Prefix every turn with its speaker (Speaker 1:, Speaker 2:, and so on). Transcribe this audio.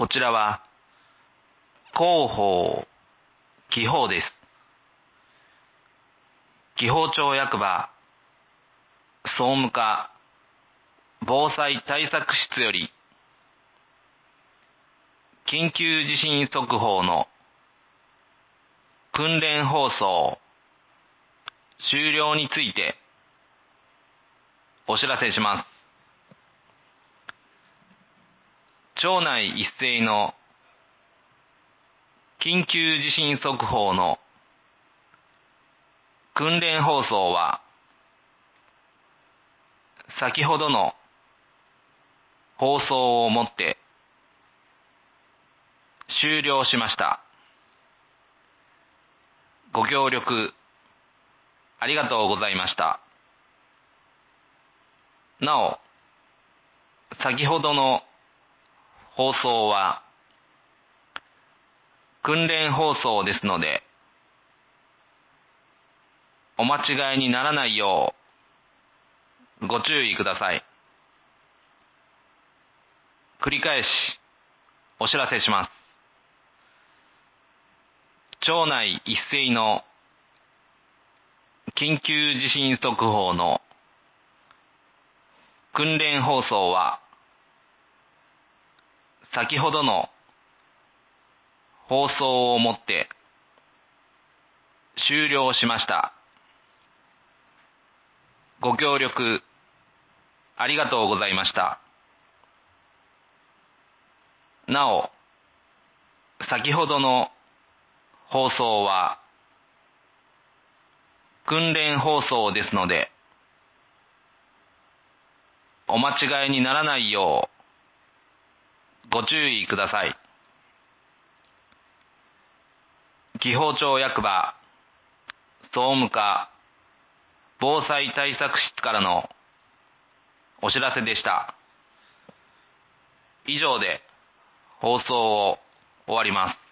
Speaker 1: こちらは広報紀報です。紀宝町役場総務課防災対策室より緊急地震速報の訓練放送終了についてお知らせします。町内一斉の緊急地震速報の訓練放送は先ほどの放送をもって終了しました。ご協力ありがとうございました。なお、先ほどの放送は訓練放送ですので、お間違いにならないようご注意ください。繰り返しお知らせします。町内一斉の緊急地震速報の訓練放送は先ほどの放送をもって終了しました。ご協力ありがとうございました。なお、先ほどの放送は訓練放送ですので、お間違いにならないようご注意ください。紀宝町役場総務課防災対策室からのお知らせでした。以上で放送を終わります。